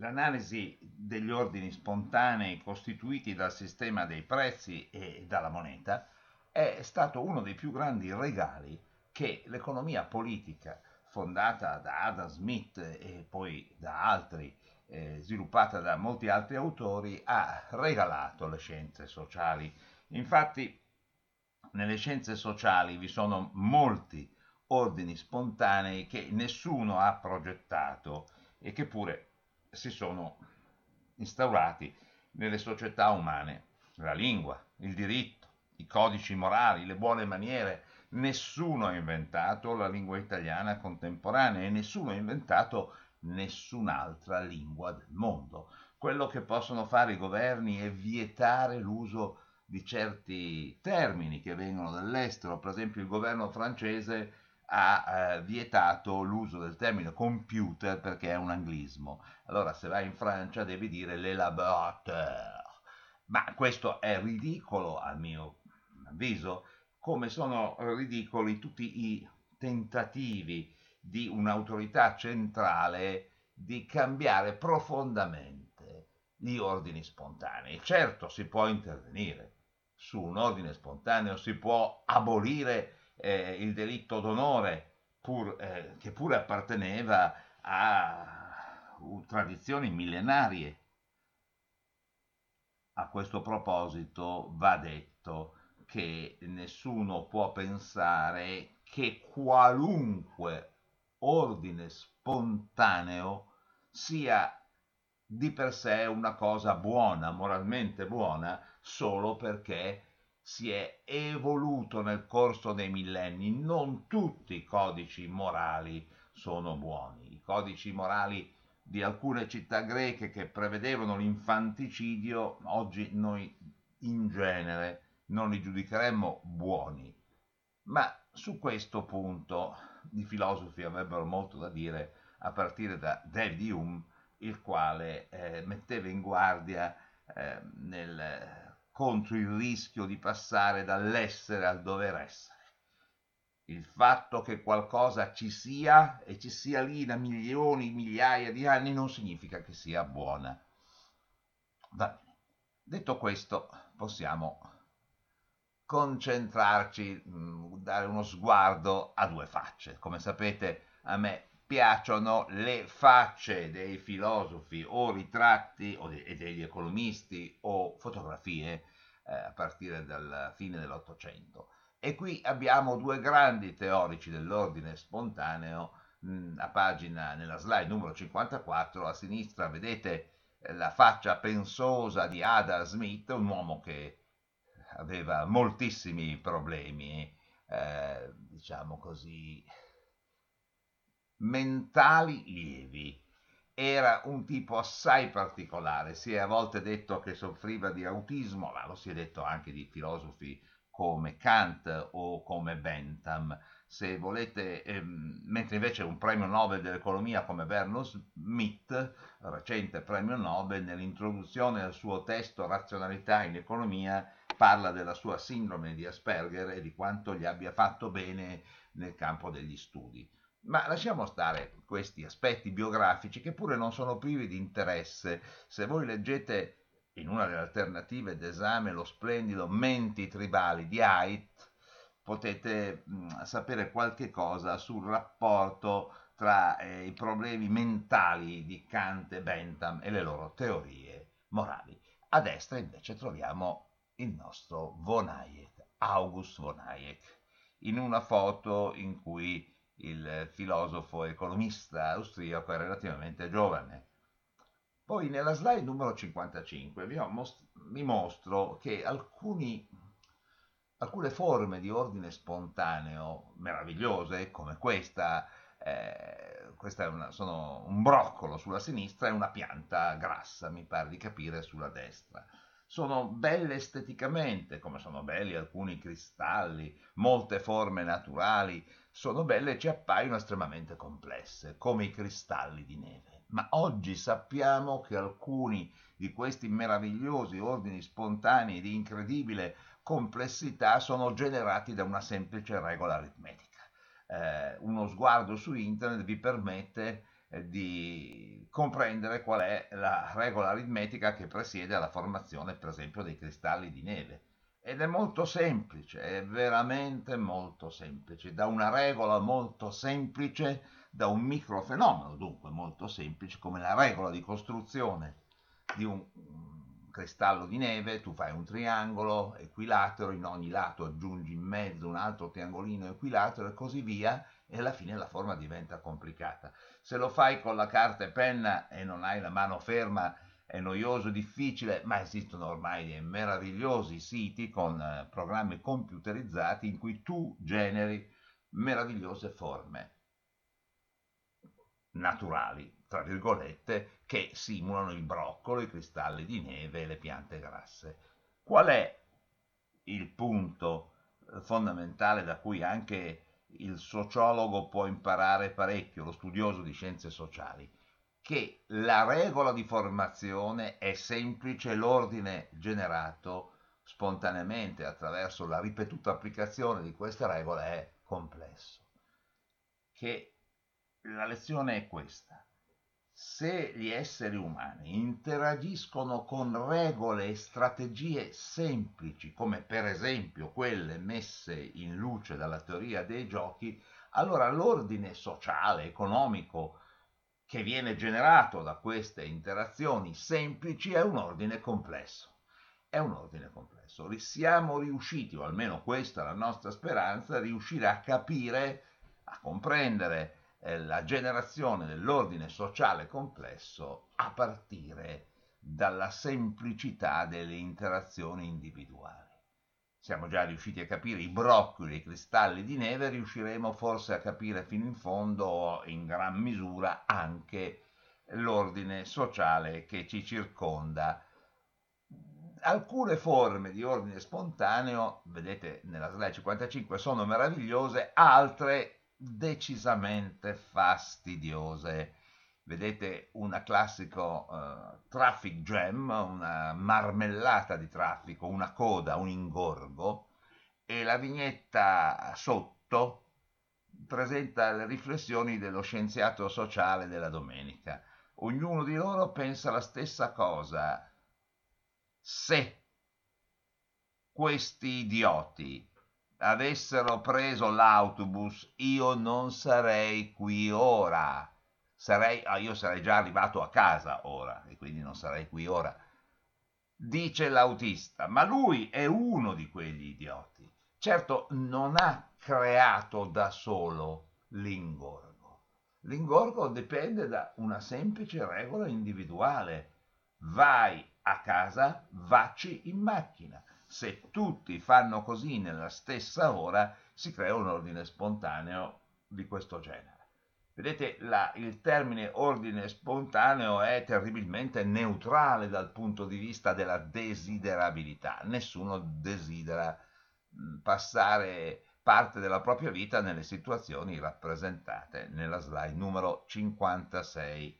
L'analisi degli ordini spontanei costituiti dal sistema dei prezzi e dalla moneta è stato uno dei più grandi regali che l'economia politica, fondata da Adam Smith e poi da altri, sviluppata da molti altri autori, ha regalato alle scienze sociali. Infatti, nelle scienze sociali vi sono molti ordini spontanei che nessuno ha progettato e che pure si sono instaurati nelle società umane. La lingua, il diritto, i codici morali, le buone maniere. Nessuno ha inventato la lingua italiana contemporanea e nessuno ha inventato nessun'altra lingua del mondo. Quello che possono fare i governi è vietare l'uso di certi termini che vengono dall'estero. Per esempio il governo francese ha vietato l'uso del termine computer perché è un anglismo. Allora se vai in Francia devi dire l'élaborateur. Ma questo è ridicolo a mio avviso, come sono ridicoli tutti i tentativi di un'autorità centrale di cambiare profondamente gli ordini spontanei. Certo si può intervenire su un ordine spontaneo, si può abolire il delitto d'onore, che pure apparteneva a tradizioni millenarie. A questo proposito va detto che nessuno può pensare che qualunque ordine spontaneo sia di per sé una cosa buona, moralmente buona, solo perché si è evoluto nel corso dei millenni. Non tutti i codici morali sono buoni. I codici morali di alcune città greche che prevedevano l'infanticidio, oggi noi in genere non li giudicheremmo buoni. Ma su questo punto i filosofi avrebbero molto da dire, a partire da David Hume, il quale metteva in guardia contro il rischio di passare dall'essere al dover essere. Il fatto che qualcosa ci sia e ci sia lì da milioni, migliaia di anni non significa che sia buona. Va bene. Detto questo, possiamo concentrarci, dare uno sguardo a due facce. Come sapete, a me piacciono le facce dei filosofi o ritratti e degli economisti o fotografie a partire dalla fine dell'Ottocento. E qui abbiamo due grandi teorici dell'ordine spontaneo, nella slide numero 54, a sinistra vedete la faccia pensosa di Adam Smith, un uomo che aveva moltissimi problemi, diciamo così, mentali lievi. Era un tipo assai particolare, si è a volte detto che soffriva di autismo, ma lo si è detto anche di filosofi come Kant o come Bentham. Se volete, mentre invece un premio Nobel dell'economia come Vernon Smith, recente premio Nobel, nell'introduzione al suo testo Razionalità in economia, parla della sua sindrome di Asperger e di quanto gli abbia fatto bene nel campo degli studi. Ma lasciamo stare questi aspetti biografici che pure non sono privi di interesse. Se voi leggete in una delle alternative d'esame lo splendido Menti tribali di Haidt, potete sapere qualche cosa sul rapporto tra i problemi mentali di Kant e Bentham e le loro teorie morali. A destra invece troviamo il nostro von Hayek, August von Hayek, in una foto in cui il filosofo economista austriaco è relativamente giovane. Poi nella slide numero 55 vi mostro che alcune forme di ordine spontaneo meravigliose, come questa sono un broccolo sulla sinistra e una pianta grassa, mi pare di capire, sulla destra. Sono belle esteticamente, come sono belli alcuni cristalli, molte forme naturali, sono belle e ci appaiono estremamente complesse, come i cristalli di neve. Ma oggi sappiamo che alcuni di questi meravigliosi ordini spontanei di incredibile complessità sono generati da una semplice regola aritmetica. Uno sguardo su internet vi permette di comprendere qual è la regola aritmetica che presiede alla formazione, per esempio, dei cristalli di neve. Ed è molto semplice, è veramente molto semplice, da una regola molto semplice, da un microfenomeno dunque molto semplice come la regola di costruzione di un cristallo di neve. Tu fai un triangolo equilatero, in ogni lato aggiungi in mezzo un altro triangolino equilatero e così via, e alla fine la forma diventa complicata. Se lo fai con la carta e penna e non hai la mano ferma è noioso, difficile, ma esistono ormai dei meravigliosi siti con programmi computerizzati in cui tu generi meravigliose forme naturali, tra virgolette, che simulano il broccolo, i cristalli di neve e le piante grasse. Qual è il punto fondamentale da cui anche il sociologo può imparare parecchio, lo studioso di scienze sociali? Che la regola di formazione è semplice, l'ordine generato spontaneamente attraverso la ripetuta applicazione di queste regole è complesso. Che la lezione è questa: se gli esseri umani interagiscono con regole e strategie semplici, come per esempio quelle messe in luce dalla teoria dei giochi, allora l'ordine sociale, economico, che viene generato da queste interazioni semplici è un ordine complesso. È un ordine complesso. Siamo riusciti, o almeno questa è la nostra speranza, riuscire a capire, a comprendere la generazione dell'ordine sociale complesso a partire dalla semplicità delle interazioni individuali. Siamo già riusciti a capire i broccoli e i cristalli di neve, riusciremo forse a capire fino in fondo, in gran misura, anche l'ordine sociale che ci circonda. Alcune forme di ordine spontaneo, vedete nella slide 55, sono meravigliose, altre decisamente fastidiose. Vedete una classico traffic jam, una marmellata di traffico, una coda, un ingorgo, e la vignetta sotto presenta le riflessioni dello scienziato sociale della domenica. Ognuno di loro pensa la stessa cosa. Se questi idioti avessero preso l'autobus, io non sarei qui ora. Io sarei già arrivato a casa ora e quindi non sarei qui ora. Dice l'autista, ma lui è uno di quegli idioti. Certo, non ha creato da solo l'ingorgo. L'ingorgo dipende da una semplice regola individuale. Vai a casa, vacci in macchina. Se tutti fanno così nella stessa ora, si crea un ordine spontaneo di questo genere. Vedete, il termine ordine spontaneo è terribilmente neutrale dal punto di vista della desiderabilità. Nessuno desidera passare parte della propria vita nelle situazioni rappresentate nella slide numero 56.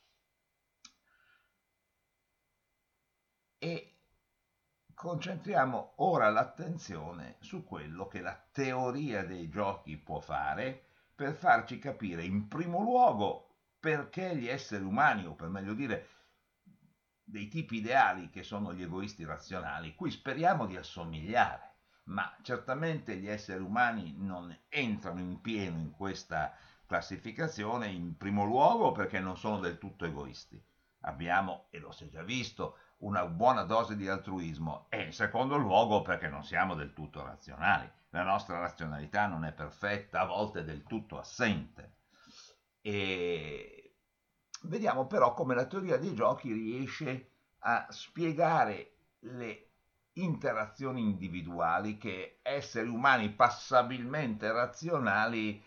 E concentriamo ora l'attenzione su quello che la teoria dei giochi può fare per farci capire in primo luogo perché gli esseri umani, o per meglio dire dei tipi ideali che sono gli egoisti razionali, cui speriamo di assomigliare, ma certamente gli esseri umani non entrano in pieno in questa classificazione, in primo luogo perché non sono del tutto egoisti. Abbiamo, e lo si è già visto, una buona dose di altruismo, e in secondo luogo perché non siamo del tutto razionali. La nostra razionalità non è perfetta, a volte è del tutto assente. E vediamo però come la teoria dei giochi riesce a spiegare le interazioni individuali che esseri umani passabilmente razionali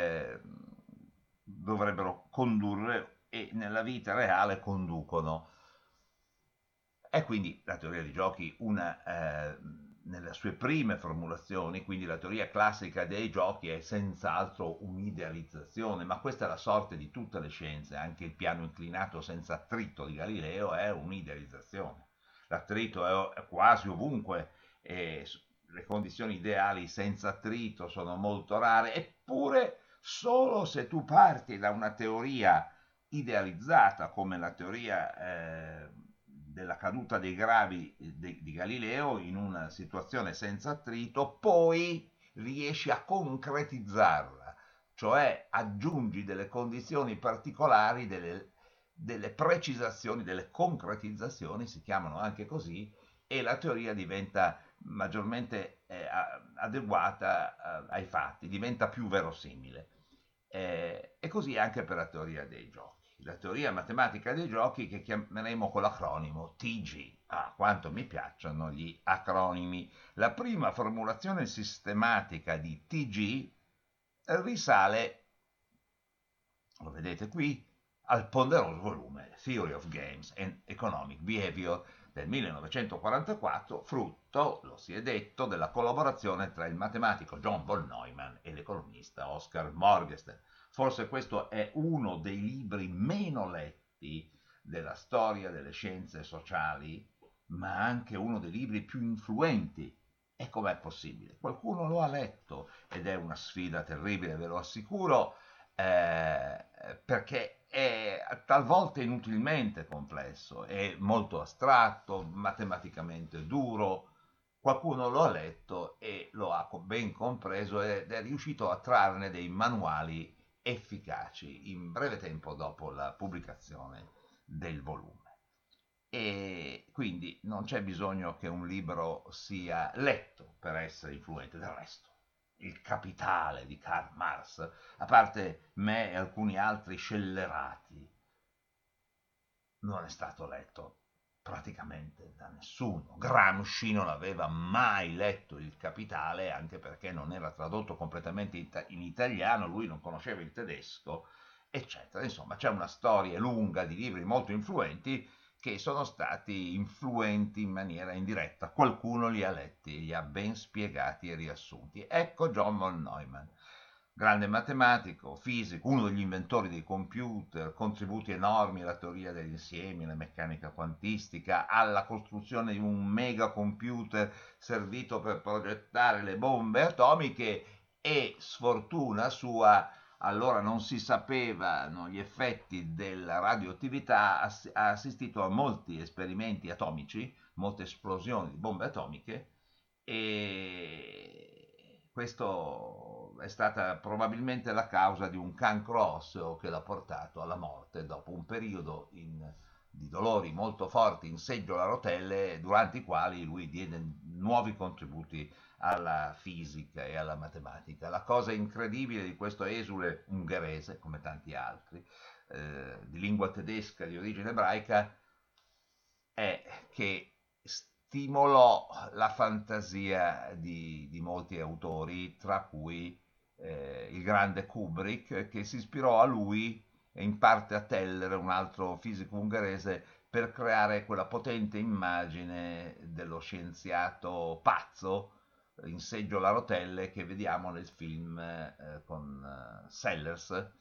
dovrebbero condurre e nella vita reale conducono. È quindi la teoria dei giochi nelle sue prime formulazioni, quindi la teoria classica dei giochi è senz'altro un'idealizzazione, ma questa è la sorte di tutte le scienze, anche il piano inclinato senza attrito di Galileo è un'idealizzazione. L'attrito è quasi ovunque, e le condizioni ideali senza attrito sono molto rare, eppure solo se tu parti da una teoria idealizzata come la teoria della caduta dei gravi di Galileo in una situazione senza attrito, poi riesci a concretizzarla, cioè aggiungi delle condizioni particolari, delle precisazioni, delle concretizzazioni, si chiamano anche così, e la teoria diventa maggiormente adeguata ai fatti, diventa più verosimile. E così anche per la teoria dei giochi. La teoria matematica dei giochi che chiameremo con l'acronimo TG. Ah, quanto mi piacciono gli acronimi. La prima formulazione sistematica di TG risale, lo vedete qui, al ponderoso volume Theory of Games and Economic Behavior del 1944, frutto, lo si è detto, della collaborazione tra il matematico John von Neumann e l'economista Oscar Morgenstern. Forse questo è uno dei libri meno letti della storia delle scienze sociali, ma anche uno dei libri più influenti. E com'è possibile? Qualcuno lo ha letto ed è una sfida terribile, ve lo assicuro, perché è talvolta inutilmente complesso, è molto astratto, matematicamente duro. Qualcuno lo ha letto e lo ha ben compreso ed è riuscito a trarne dei manuali efficaci in breve tempo dopo la pubblicazione del volume. E quindi non c'è bisogno che un libro sia letto per essere influente. Del resto, Il Capitale di Karl Marx, a parte me e alcuni altri scellerati, non è stato letto praticamente da nessuno. Gramsci non aveva mai letto Il Capitale, anche perché non era tradotto completamente in italiano, lui non conosceva il tedesco, eccetera. Insomma, c'è una storia lunga di libri molto influenti che sono stati influenti in maniera indiretta. Qualcuno li ha letti, li ha ben spiegati e riassunti. Ecco John von Neumann, grande matematico, fisico, uno degli inventori dei computer, contributi enormi alla teoria degli insiemi, alla meccanica quantistica, alla costruzione di un megacomputer servito per progettare le bombe atomiche e, sfortuna sua, allora non si sapevano gli effetti della radioattività, ha assistito a molti esperimenti atomici, molte esplosioni di bombe atomiche, e questo è stata probabilmente la causa di un cancro osseo che l'ha portato alla morte dopo un periodo di dolori molto forti in seggiola a rotelle, durante i quali lui diede nuovi contributi alla fisica e alla matematica. La cosa incredibile di questo esule ungherese, come tanti altri, di lingua tedesca di origine ebraica, è che stimolò la fantasia di molti autori, tra cui il grande Kubrick, che si ispirò a lui e in parte a Teller, un altro fisico ungherese, per creare quella potente immagine dello scienziato pazzo in seggiola a rotelle che vediamo nel film con Sellers,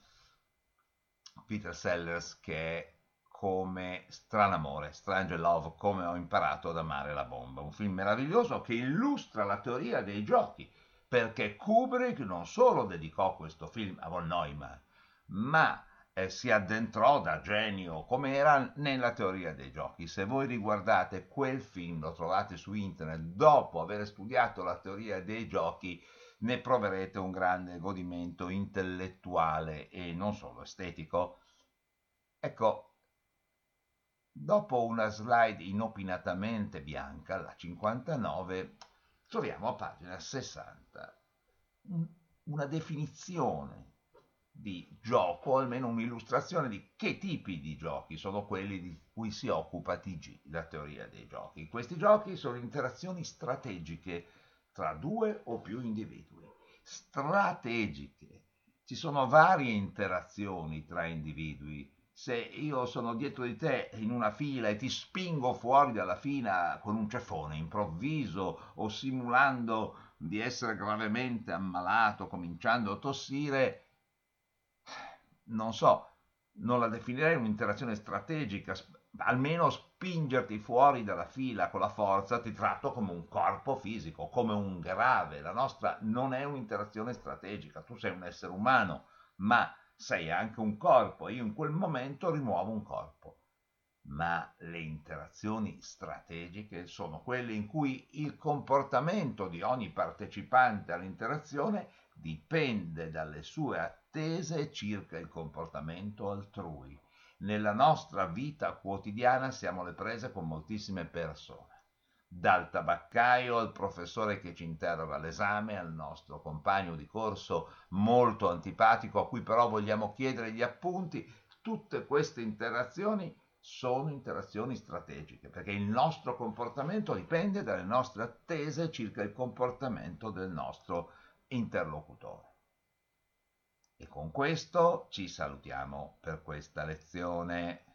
Peter Sellers, che è come Stranamore, Strange Love, come ho imparato ad amare la bomba. Un film meraviglioso che illustra la teoria dei giochi, perché Kubrick non solo dedicò questo film a von Neumann, ma si addentrò da genio come era nella teoria dei giochi. Se voi riguardate quel film, lo trovate su internet, dopo aver studiato la teoria dei giochi, ne proverete un grande godimento intellettuale e non solo estetico. Ecco, dopo una slide inopinatamente bianca, la 59, troviamo a pagina 60 una definizione di gioco, o almeno un'illustrazione di che tipi di giochi sono quelli di cui si occupa TG, la teoria dei giochi. Questi giochi sono interazioni strategiche tra due o più individui. Strategiche. Ci sono varie interazioni tra individui. Se io sono dietro di te in una fila e ti spingo fuori dalla fila con un ceffone improvviso o simulando di essere gravemente ammalato, cominciando a tossire, non so, non la definirei un'interazione strategica, almeno spingerti fuori dalla fila con la forza ti tratto come un corpo fisico, come un grave. La nostra non è un'interazione strategica, tu sei un essere umano, ma sei anche un corpo e io in quel momento rimuovo un corpo. Ma le interazioni strategiche sono quelle in cui il comportamento di ogni partecipante all'interazione dipende dalle sue attese circa il comportamento altrui. Nella nostra vita quotidiana siamo alle prese con moltissime persone, dal tabaccaio al professore che ci interroga all'esame, al nostro compagno di corso molto antipatico a cui però vogliamo chiedere gli appunti. Tutte queste interazioni sono interazioni strategiche, perché il nostro comportamento dipende dalle nostre attese circa il comportamento del nostro interlocutore. E con questo ci salutiamo per questa lezione.